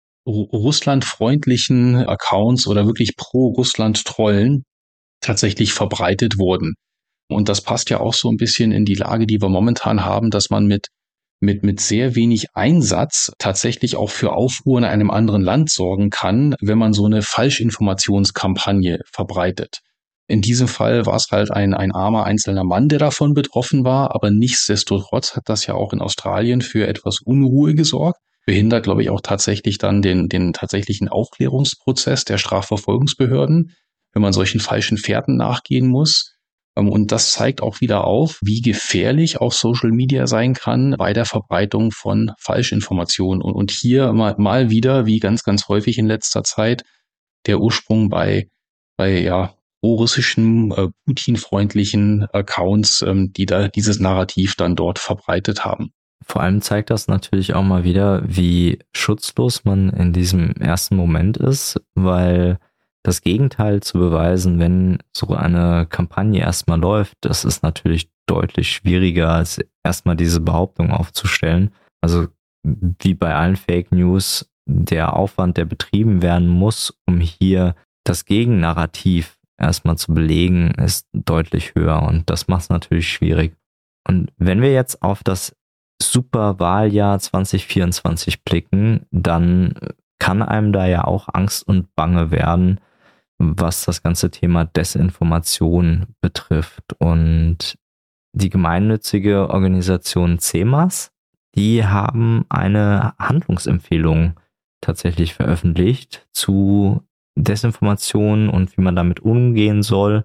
russlandfreundlichen Accounts oder wirklich pro-Russland-Trollen tatsächlich verbreitet wurden. Und das passt ja auch so ein bisschen in die Lage, die wir momentan haben, dass man mit mit mit sehr wenig Einsatz tatsächlich auch für Aufruhr in einem anderen Land sorgen kann, wenn man so eine Falschinformationskampagne verbreitet. In diesem Fall war es halt ein ein armer einzelner Mann, der davon betroffen war, aber nichtsdestotrotz hat das ja auch in Australien für etwas Unruhe gesorgt, behindert, glaube ich, auch tatsächlich dann den den tatsächlichen Aufklärungsprozess der Strafverfolgungsbehörden, wenn man solchen falschen Fährten nachgehen muss. Und das zeigt auch wieder auf, wie gefährlich auch Social Media sein kann bei der Verbreitung von Falschinformationen. Und hier mal, mal wieder, wie ganz, ganz häufig in letzter Zeit, der Ursprung bei, bei ja, pro-russischen, äh, Putin-freundlichen Accounts, ähm, die da dieses Narrativ dann dort verbreitet haben. Vor allem zeigt das natürlich auch mal wieder, wie schutzlos man in diesem ersten Moment ist, weil das Gegenteil zu beweisen, wenn so eine Kampagne erstmal läuft, das ist natürlich deutlich schwieriger, als erstmal diese Behauptung aufzustellen. Also wie bei allen Fake News, der Aufwand, der betrieben werden muss, um hier das Gegennarrativ erstmal zu belegen, ist deutlich höher und das macht es natürlich schwierig. Und wenn wir jetzt auf das Superwahljahr zwanzig vierundzwanzig blicken, dann kann einem da ja auch Angst und Bange werden, was das ganze Thema Desinformation betrifft. Und die gemeinnützige Organisation C E M A S, die haben eine Handlungsempfehlung tatsächlich veröffentlicht zu Desinformation und wie man damit umgehen soll,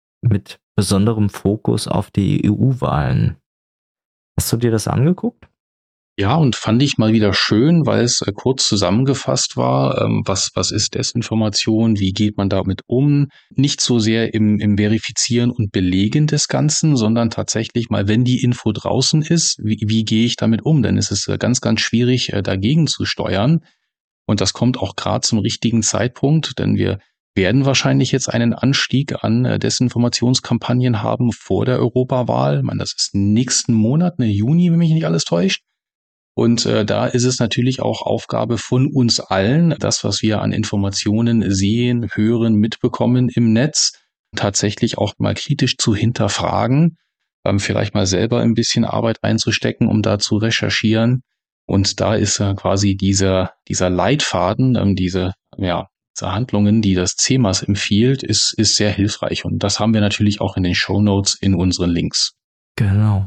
mit besonderem Fokus auf die E U-Wahlen. Hast du dir das angeguckt? Ja, und fand ich mal wieder schön, weil es äh, kurz zusammengefasst war, ähm, was, was ist Desinformation, wie geht man damit um? Nicht so sehr im, im Verifizieren und Belegen des Ganzen, sondern tatsächlich mal, wenn die Info draußen ist, wie, wie gehe ich damit um? Denn es ist äh, ganz, ganz schwierig, äh, dagegen zu steuern. Und das kommt auch gerade zum richtigen Zeitpunkt, denn wir werden wahrscheinlich jetzt einen Anstieg an äh, Desinformationskampagnen haben vor der Europawahl. Ich meine, das ist nächsten Monat, ne, Juni, wenn mich nicht alles täuscht. Und äh, da ist es natürlich auch Aufgabe von uns allen, das, was wir an Informationen sehen, hören, mitbekommen im Netz, tatsächlich auch mal kritisch zu hinterfragen, ähm, vielleicht mal selber ein bisschen Arbeit einzustecken, um da zu recherchieren. Und da ist äh, quasi dieser dieser Leitfaden, ähm, diese ja diese Handlungen, die das C E M A S empfiehlt, ist ist sehr hilfreich. Und das haben wir natürlich auch in den Shownotes in unseren Links. Genau.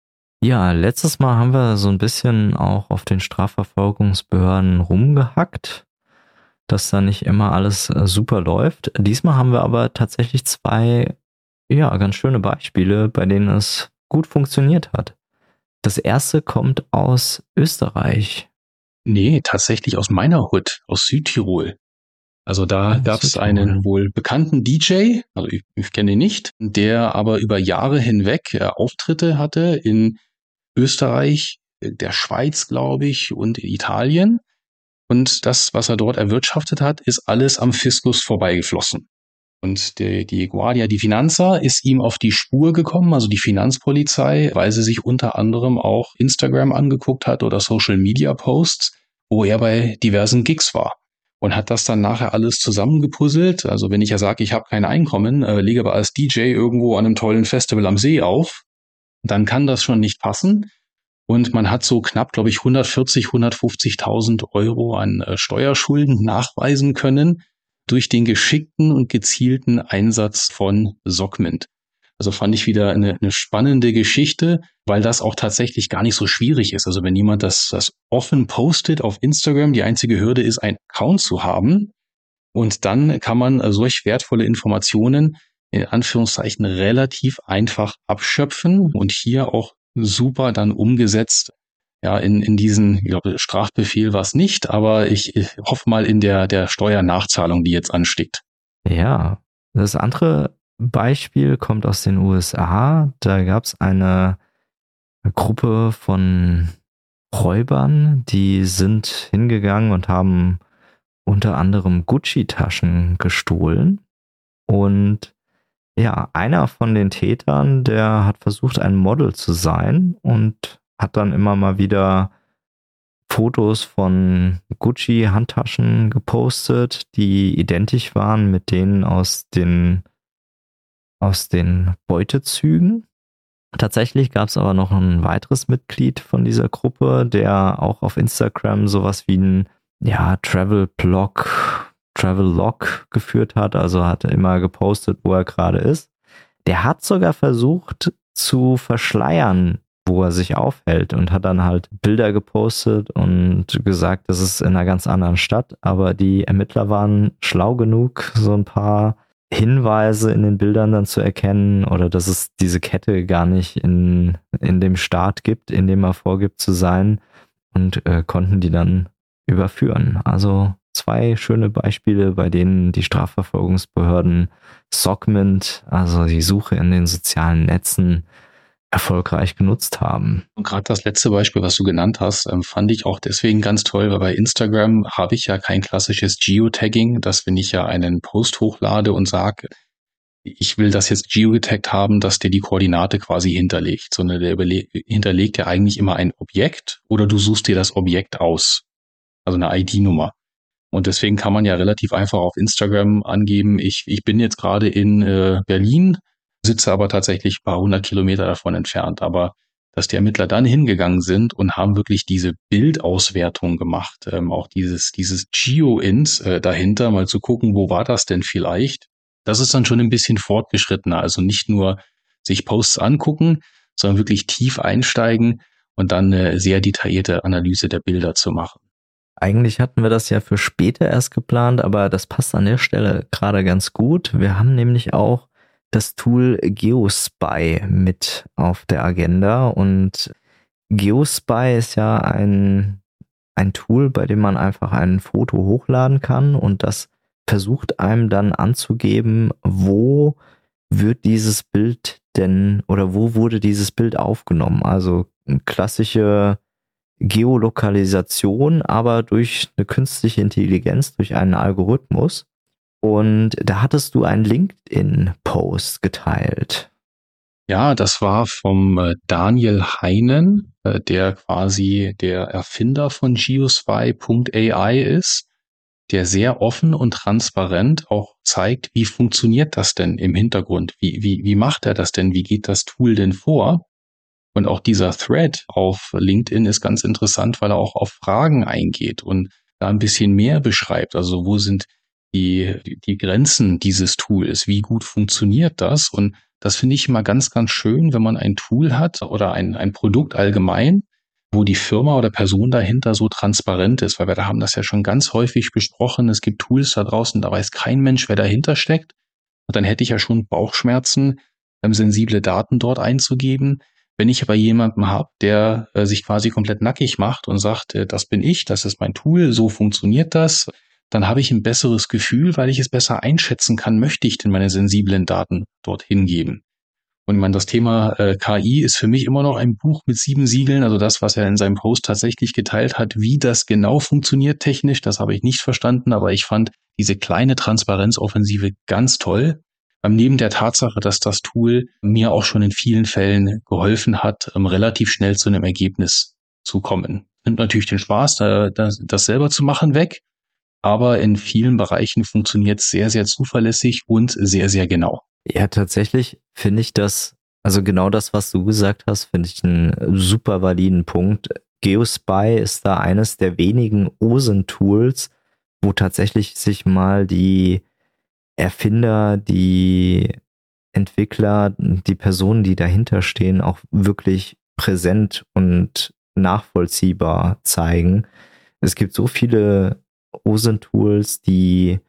Ja, letztes Mal haben wir so ein bisschen auch auf den Strafverfolgungsbehörden rumgehackt, dass da nicht immer alles super läuft. Diesmal haben wir aber tatsächlich zwei, ja, ganz schöne Beispiele, bei denen es gut funktioniert hat. Das erste kommt aus Österreich. Nee, tatsächlich aus meiner Hut, aus Südtirol. Also da gab es einen wohl bekannten D J, also ich, ich kenne ihn nicht, der aber über Jahre hinweg äh, Auftritte hatte in Österreich, der Schweiz, glaube ich, und in Italien. Und das, was er dort erwirtschaftet hat, ist alles am Fiskus vorbeigeflossen. Und die, die Guardia di Finanza ist ihm auf die Spur gekommen, also die Finanzpolizei, weil sie sich unter anderem auch Instagram angeguckt hat oder Social Media Posts, wo er bei diversen Gigs war. Und hat das dann nachher alles zusammengepuzzelt. Also wenn ich ja sage, ich habe kein Einkommen, äh, lege aber als D J irgendwo an einem tollen Festival am See auf, dann kann das schon nicht passen. Und man hat so knapp, glaube ich, hundertvierzig, hundertfünfzigtausend Euro an äh, Steuerschulden nachweisen können durch den geschickten und gezielten Einsatz von Sockmint. Also fand ich wieder eine, eine spannende Geschichte, weil das auch tatsächlich gar nicht so schwierig ist. Also wenn jemand das, das offen postet auf Instagram, die einzige Hürde ist, einen Account zu haben. Und dann kann man solch wertvolle Informationen in Anführungszeichen relativ einfach abschöpfen und hier auch super dann umgesetzt. Ja, in, in diesen, ich glaube, Strafbefehl war es nicht, aber ich, ich hoffe mal in der, der Steuernachzahlung, die jetzt ansteht. Ja, das andere Beispiel kommt aus den U S A. Da gab es eine Gruppe von Räubern, die sind hingegangen und haben unter anderem Gucci-Taschen gestohlen. Und ja, einer von den Tätern, der hat versucht, ein Model zu sein und hat dann immer mal wieder Fotos von Gucci-Handtaschen gepostet, die identisch waren mit denen aus den, aus den Beutezügen. Tatsächlich gab es aber noch ein weiteres Mitglied von dieser Gruppe, der auch auf Instagram sowas wie ein ja, Travel-Blog, Travel-Log geführt hat, also hat er immer gepostet, wo er gerade ist. Der hat sogar versucht zu verschleiern, wo er sich aufhält und hat dann halt Bilder gepostet und gesagt, das ist in einer ganz anderen Stadt, aber die Ermittler waren schlau genug, so ein paar Hinweise in den Bildern dann zu erkennen oder dass es diese Kette gar nicht in, in dem Staat gibt, in dem er vorgibt zu sein und äh, konnten die dann überführen. Also zwei schöne Beispiele, bei denen die Strafverfolgungsbehörden Segment, also die Suche in den sozialen Netzen, erfolgreich genutzt haben. Und gerade das letzte Beispiel, was du genannt hast, fand ich auch deswegen ganz toll, weil bei Instagram habe ich ja kein klassisches Geotagging, dass wenn ich ja einen Post hochlade und sage, ich will das jetzt geotaggt haben, dass der die Koordinate quasi hinterlegt, sondern der überle- hinterlegt ja eigentlich immer ein Objekt oder du suchst dir das Objekt aus, also eine I D-Nummer. Und deswegen kann man ja relativ einfach auf Instagram angeben, ich, ich bin jetzt gerade in äh, Berlin, sitze aber tatsächlich ein paar hundert Kilometer davon entfernt. Aber dass die Ermittler dann hingegangen sind und haben wirklich diese Bildauswertung gemacht, ähm, auch dieses, dieses Geo-Int äh, dahinter, mal zu gucken, wo war das denn vielleicht, das ist dann schon ein bisschen fortgeschrittener. Also nicht nur sich Posts angucken, sondern wirklich tief einsteigen und dann eine sehr detaillierte Analyse der Bilder zu machen. Eigentlich hatten wir das ja für später erst geplant, aber das passt an der Stelle gerade ganz gut. Wir haben nämlich auch das Tool Geospy mit auf der Agenda und Geospy ist ja ein, ein Tool, bei dem man einfach ein Foto hochladen kann und das versucht einem dann anzugeben, wo wird dieses Bild denn oder wo wurde dieses Bild aufgenommen. Also eine klassische Geolokalisation, aber durch eine künstliche Intelligenz, durch einen Algorithmus. Und da hattest du einen LinkedIn-Post geteilt. Ja, das war vom äh, Daniel Heinen, äh, der quasi der Erfinder von geospy Punkt A I ist, der sehr offen und transparent auch zeigt, wie funktioniert das denn im Hintergrund? Wie, wie, wie macht er das denn? Wie geht das Tool denn vor? Und auch dieser Thread auf LinkedIn ist ganz interessant, weil er auch auf Fragen eingeht und da ein bisschen mehr beschreibt. Also wo sind die, die Grenzen dieses Tools? Wie gut funktioniert das? Und das finde ich immer ganz, ganz schön, wenn man ein Tool hat oder ein, ein Produkt allgemein, wo die Firma oder Person dahinter so transparent ist, weil wir da haben das ja schon ganz häufig besprochen. Es gibt Tools da draußen, da weiß kein Mensch, wer dahinter steckt. Und dann hätte ich ja schon Bauchschmerzen, sensible Daten dort einzugeben. Wenn ich aber jemanden habe, der äh, sich quasi komplett nackig macht und sagt, äh, das bin ich, das ist mein Tool, so funktioniert das, dann habe ich ein besseres Gefühl, weil ich es besser einschätzen kann, möchte ich denn meine sensiblen Daten dorthin geben. Und ich meine, das Thema äh, K I ist für mich immer noch ein Buch mit sieben Siegeln, also das, was er in seinem Post tatsächlich geteilt hat, wie das genau funktioniert technisch, das habe ich nicht verstanden, aber ich fand diese kleine Transparenzoffensive ganz toll. Neben der Tatsache, dass das Tool mir auch schon in vielen Fällen geholfen hat, relativ schnell zu einem Ergebnis zu kommen. Nimmt natürlich den Spaß, das, das selber zu machen, weg, aber in vielen Bereichen funktioniert es sehr, sehr zuverlässig und sehr, sehr genau. Ja, tatsächlich finde ich das, also genau das, was du gesagt hast, finde ich einen super validen Punkt. Geospy ist da eines der wenigen O S I N-Tools, wo tatsächlich sich mal die Erfinder, die Entwickler, die Personen, die dahinter stehen, auch wirklich präsent und nachvollziehbar zeigen. Es gibt so viele O S I N-Tools, die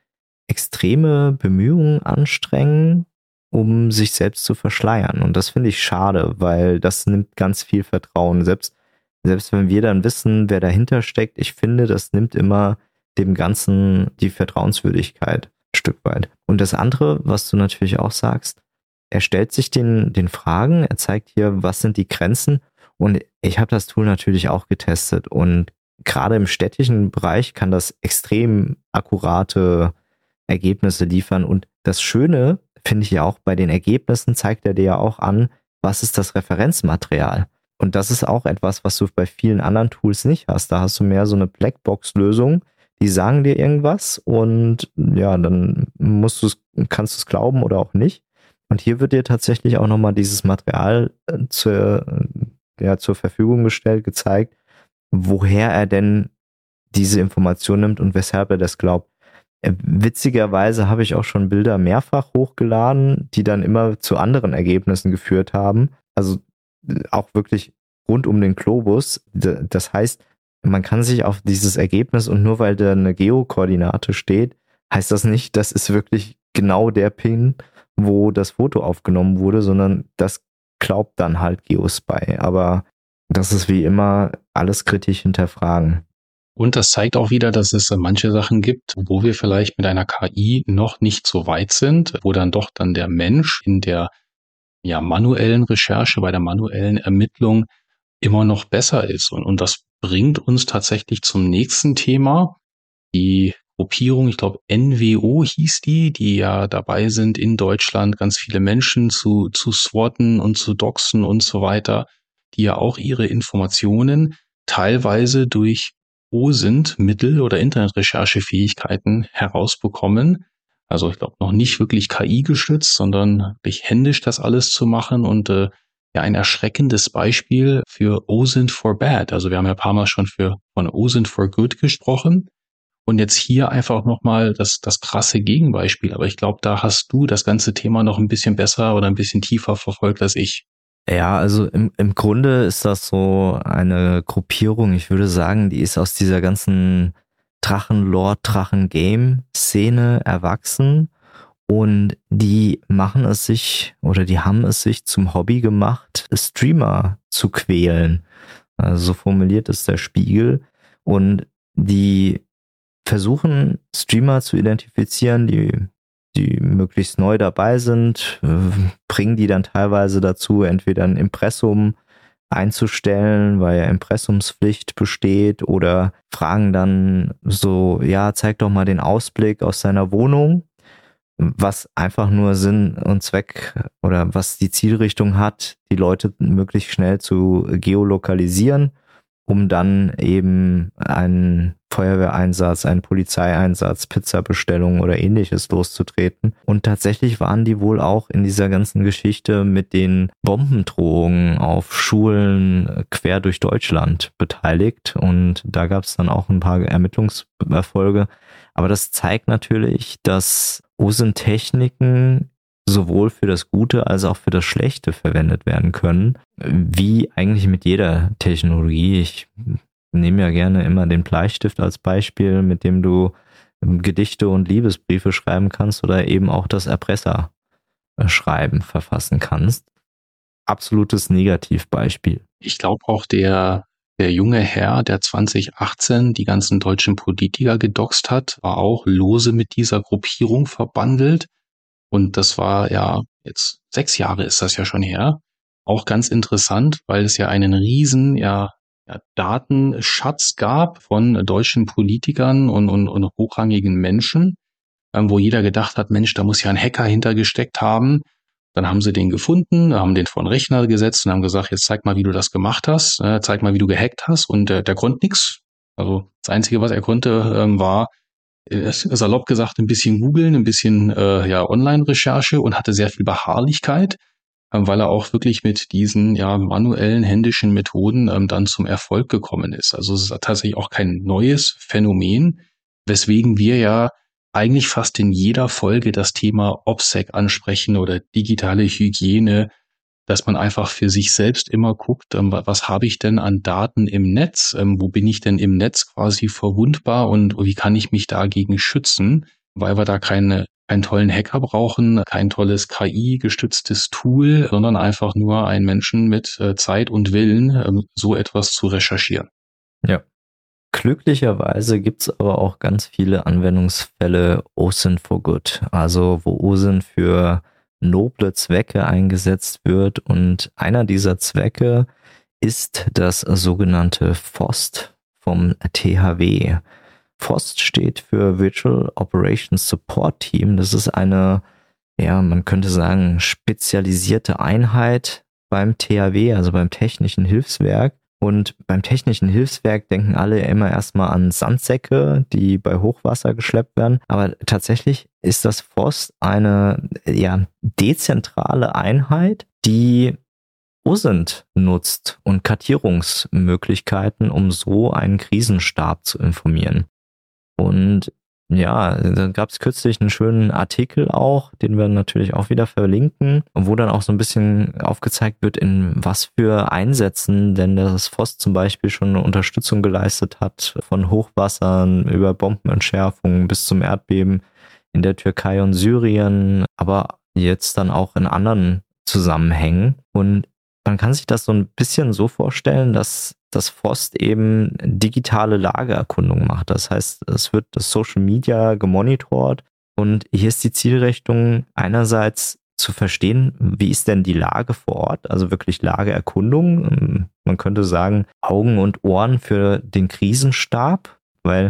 extreme Bemühungen anstrengen, um sich selbst zu verschleiern. Und das finde ich schade, weil das nimmt ganz viel Vertrauen. Selbst, selbst wenn wir dann wissen, wer dahinter steckt, ich finde, das nimmt immer dem Ganzen die Vertrauenswürdigkeit ein Stück weit. Und das andere, was du natürlich auch sagst, er stellt sich den, den Fragen, er zeigt hier, was sind die Grenzen. Und ich habe das Tool natürlich auch getestet. Und gerade im städtischen Bereich kann das extrem akkurate Ergebnisse liefern. Und das Schöne, finde ich ja auch, bei den Ergebnissen zeigt er dir ja auch an, was ist das Referenzmaterial. Und das ist auch etwas, was du bei vielen anderen Tools nicht hast. Da hast du mehr so eine Blackbox-Lösung, die sagen dir irgendwas und ja, dann musst du's, kannst du es glauben oder auch nicht. Und hier wird dir tatsächlich auch nochmal dieses Material äh, zur, ja, zur Verfügung gestellt, gezeigt, woher er denn diese Information nimmt und weshalb er das glaubt. Äh, witzigerweise habe ich auch schon Bilder mehrfach hochgeladen, die dann immer zu anderen Ergebnissen geführt haben. Also äh, auch wirklich rund um den Globus. D- das heißt, man kann sich auf dieses Ergebnis und nur weil da eine Geokoordinate steht, heißt das nicht, das ist wirklich genau der Pin, wo das Foto aufgenommen wurde, sondern das glaubt dann halt GeoSpy. Aber das ist wie immer alles kritisch hinterfragen. Und das zeigt auch wieder, dass es manche Sachen gibt, wo wir vielleicht mit einer K I noch nicht so weit sind, wo dann doch dann der Mensch in der ja, manuellen Recherche, bei der manuellen Ermittlung immer noch besser ist. Und, und das bringt uns tatsächlich zum nächsten Thema. Die Gruppierung, ich glaube N W O hieß die, die ja dabei sind, in Deutschland ganz viele Menschen zu, zu swatten und zu doxen und so weiter, die ja auch ihre Informationen teilweise durch O S I N T-Mittel oder Internetrecherchefähigkeiten herausbekommen. Also ich glaube noch nicht wirklich K I gestützt, sondern wirklich händisch das alles zu machen und äh, ja ein erschreckendes Beispiel für O S I N T for Bad. Also wir haben ja ein paar Mal schon für von O S I N T for Good gesprochen. Und jetzt hier einfach nochmal das, das krasse Gegenbeispiel. Aber ich glaube, da hast du das ganze Thema noch ein bisschen besser oder ein bisschen tiefer verfolgt als ich. Ja, also im, im Grunde ist das so eine Gruppierung, ich würde sagen, die ist aus dieser ganzen Drachenlore, Drachen-Game-Szene erwachsen und die machen es sich oder die haben es sich zum Hobby gemacht, Streamer zu quälen. Also so formuliert es der Spiegel. Und die versuchen, Streamer zu identifizieren, die, die möglichst neu dabei sind, äh, bringen die dann teilweise dazu, entweder ein Impressum einzustellen, weil ja Impressumspflicht besteht, oder fragen dann so, ja, zeig doch mal den Ausblick aus deiner Wohnung, was einfach nur Sinn und Zweck oder was die Zielrichtung hat, die Leute möglichst schnell zu geolokalisieren, um dann eben einen Feuerwehreinsatz, einen Polizeieinsatz, Pizzabestellung oder ähnliches loszutreten. Und tatsächlich waren die wohl auch in dieser ganzen Geschichte mit den Bombendrohungen auf Schulen quer durch Deutschland beteiligt. Und da gab es dann auch ein paar Ermittlungserfolge. Aber das zeigt natürlich, dass O S I N-Techniken sowohl für das Gute als auch für das Schlechte verwendet werden können, wie eigentlich mit jeder Technologie. Ich nehme ja gerne immer den Bleistift als Beispiel, mit dem du Gedichte und Liebesbriefe schreiben kannst oder eben auch das Erpresserschreiben verfassen kannst. Absolutes Negativbeispiel. Ich glaube auch der, der junge Herr, der zwanzig achtzehn die ganzen deutschen Politiker gedoxt hat, war auch lose mit dieser Gruppierung verbandelt. Und das war ja jetzt sechs Jahre ist das ja schon her. Auch ganz interessant, weil es ja einen riesen ja, ja, Datenschatz gab von deutschen Politikern und, und, und hochrangigen Menschen, ähm, wo jeder gedacht hat, Mensch, da muss ja ein Hacker hintergesteckt haben. Dann haben sie den gefunden, haben den vor den Rechner gesetzt und haben gesagt, jetzt zeig mal, wie du das gemacht hast, äh, zeig mal, wie du gehackt hast. Und äh, der konnte nichts. Also das Einzige, was er konnte, ähm, war salopp gesagt ein bisschen googeln, ein bisschen äh, ja Online-Recherche und hatte sehr viel Beharrlichkeit, ähm, weil er auch wirklich mit diesen ja manuellen, händischen Methoden ähm, dann zum Erfolg gekommen ist. Also es ist tatsächlich auch kein neues Phänomen, weswegen wir ja eigentlich fast in jeder Folge das Thema OPSEC ansprechen oder digitale Hygiene, dass man einfach für sich selbst immer guckt, ähm, was habe ich denn an Daten im Netz, ähm, wo bin ich denn im Netz quasi verwundbar und wie kann ich mich dagegen schützen? weil wir da keine, keinen tollen Hacker brauchen, kein tolles K I-gestütztes Tool, sondern einfach nur einen Menschen mit äh, Zeit und Willen, ähm, so etwas zu recherchieren. Ja. Glücklicherweise gibt es aber auch ganz viele Anwendungsfälle O S I N for Good, also wo O S I N für noble Zwecke eingesetzt wird, und einer dieser Zwecke ist das sogenannte F O S T vom T H W. F O S T steht für Virtual Operations Support Team. Das ist eine, ja, man könnte sagen, spezialisierte Einheit beim T H W, also beim Technischen Hilfswerk. Und beim Technischen Hilfswerk denken alle immer erstmal an Sandsäcke, die bei Hochwasser geschleppt werden. Aber tatsächlich ist das F O S T eine, ja, dezentrale Einheit, die O S I N T nutzt und Kartierungsmöglichkeiten, um so einen Krisenstab zu informieren. Und ja, da gab es kürzlich einen schönen Artikel auch, den wir natürlich auch wieder verlinken, wo dann auch so ein bisschen aufgezeigt wird, in was für Einsätzen denn das F O S T zum Beispiel schon eine Unterstützung geleistet hat, von Hochwassern über Bombenentschärfung bis zum Erdbeben in der Türkei und Syrien, aber jetzt dann auch in anderen Zusammenhängen. Und man kann sich das so ein bisschen so vorstellen, dass das F O S T eben digitale Lageerkundung macht. Das heißt, es wird das Social Media gemonitort, und hier ist die Zielrichtung einerseits zu verstehen, wie ist denn die Lage vor Ort, also wirklich Lageerkundung. Man könnte sagen, Augen und Ohren für den Krisenstab, weil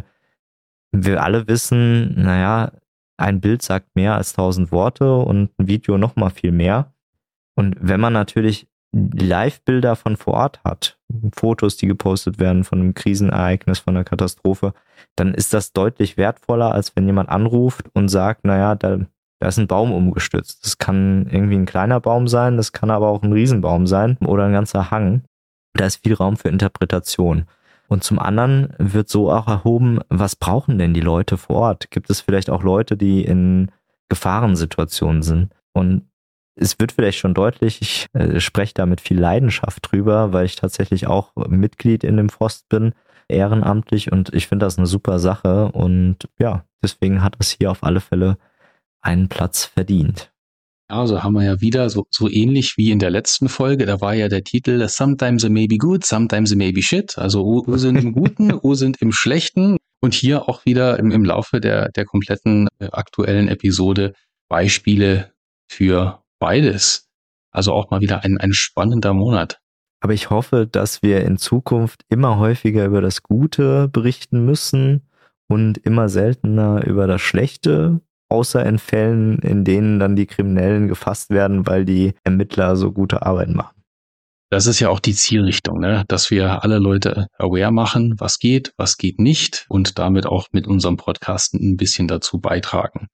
wir alle wissen, naja, ein Bild sagt mehr als tausend Worte und ein Video noch mal viel mehr. Und wenn man natürlich Live-Bilder von vor Ort hat, Fotos, die gepostet werden von einem Krisenereignis, von einer Katastrophe, dann ist das deutlich wertvoller, als wenn jemand anruft und sagt, naja, da, da ist ein Baum umgestürzt. Das kann irgendwie ein kleiner Baum sein, das kann aber auch ein Riesenbaum sein oder ein ganzer Hang. Da ist viel Raum für Interpretation. Und zum anderen wird so auch erhoben, was brauchen denn die Leute vor Ort? Gibt es vielleicht auch Leute, die in Gefahrensituationen sind? Und es wird vielleicht schon deutlich, ich äh, spreche da mit viel Leidenschaft drüber, weil ich tatsächlich auch Mitglied in dem F O S T bin, ehrenamtlich, und ich finde das eine super Sache, und ja, deswegen hat es hier auf alle Fälle einen Platz verdient. Ja, also haben wir ja wieder so, so ähnlich wie in der letzten Folge, da war ja der Titel Sometimes it may be good, sometimes it may be shit, also O S I N im Guten, O S I N im Schlechten, und hier auch wieder im, im Laufe der, der kompletten äh, aktuellen Episode Beispiele für beides. Also auch mal wieder ein, ein spannender Monat. Aber ich hoffe, dass wir in Zukunft immer häufiger über das Gute berichten müssen und immer seltener über das Schlechte, außer in Fällen, in denen dann die Kriminellen gefasst werden, weil die Ermittler so gute Arbeit machen. Das ist ja auch die Zielrichtung, ne? Dass wir alle Leute aware machen, was geht, was geht nicht, und damit auch mit unserem Podcast ein bisschen dazu beitragen.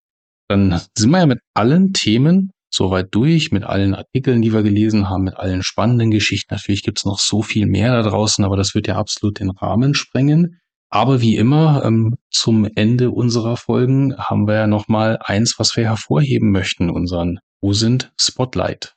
Dann sind wir ja mit allen Themen soweit durch, mit allen Artikeln, die wir gelesen haben, mit allen spannenden Geschichten. Natürlich gibt es noch so viel mehr da draußen, aber das wird ja absolut den Rahmen sprengen. Aber wie immer, ähm, zum Ende unserer Folgen haben wir ja nochmal eins, was wir hervorheben möchten, unseren O S I N T Spotlight.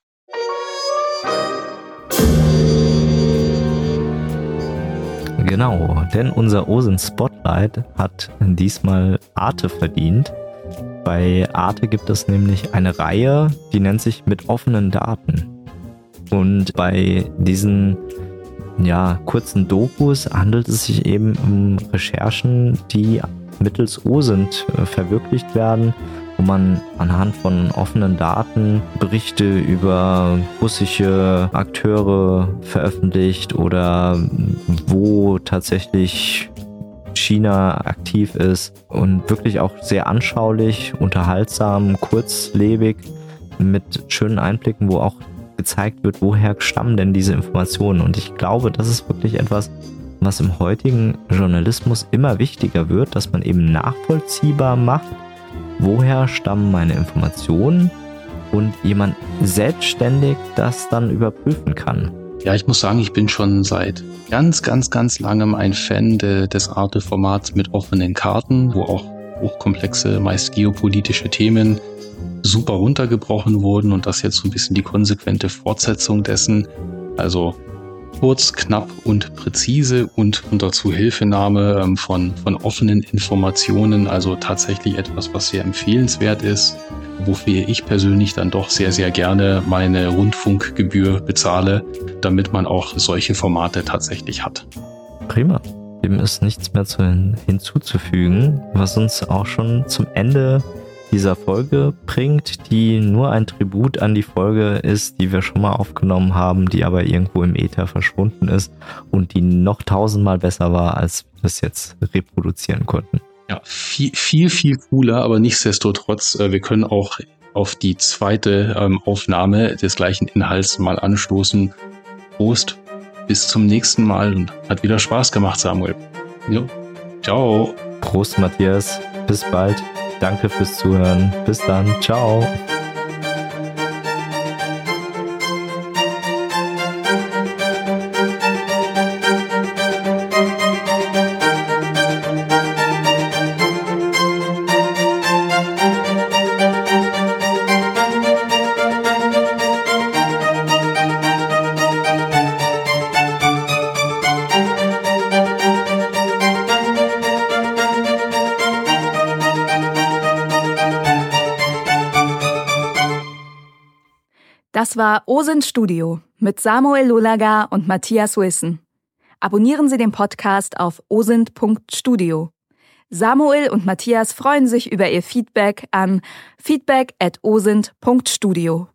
Genau, denn unser O S I N Spotlight hat diesmal Arte verdient. Bei Arte gibt es nämlich eine Reihe, die nennt sich Mit offenen Daten. Und bei diesen ja, kurzen Dokus handelt es sich eben um Recherchen, die mittels O S I N T verwirklicht werden, wo man anhand von offenen Daten Berichte über russische Akteure veröffentlicht oder wo tatsächlich China aktiv ist, und wirklich auch sehr anschaulich, unterhaltsam, kurzlebig, mit schönen Einblicken, wo auch gezeigt wird, woher stammen denn diese Informationen. Und ich glaube, das ist wirklich etwas, was im heutigen Journalismus immer wichtiger wird, dass man eben nachvollziehbar macht, woher stammen meine Informationen, und jemand selbstständig das dann überprüfen kann. Ja, ich muss sagen, ich bin schon seit ganz, ganz, ganz langem ein Fan de, des Arte-Formats mit offenen Karten, wo auch hochkomplexe, meist geopolitische Themen super runtergebrochen wurden, und das jetzt so ein bisschen die konsequente Fortsetzung dessen. Also kurz, knapp und präzise und unter Zuhilfenahme ähm, von, von offenen Informationen. Also tatsächlich etwas, was sehr empfehlenswert ist, wofür ich persönlich dann doch sehr, sehr gerne meine Rundfunkgebühr bezahle, damit man auch solche Formate tatsächlich hat. Prima. Dem ist nichts mehr zu hin- hinzuzufügen, was uns auch schon zum Ende dieser Folge bringt, die nur ein Tribut an die Folge ist, die wir schon mal aufgenommen haben, die aber irgendwo im Äther verschwunden ist und die noch tausendmal besser war, als wir das jetzt reproduzieren konnten. Ja, viel, viel, viel cooler, aber nichtsdestotrotz, äh, wir können auch auf die zweite ähm, Aufnahme des gleichen Inhalts mal anstoßen. Prost, bis zum nächsten Mal und hat wieder Spaß gemacht, Samuel. Jo. Ciao. Prost, Matthias. Bis bald. Danke fürs Zuhören. Bis dann. Ciao. Das war OSINT Studio mit Samuel Lolaga und Matthias Wilson. Abonnieren Sie den Podcast auf osint punkt studio. Samuel und Matthias freuen sich über Ihr Feedback an feedback at osint punkt studio.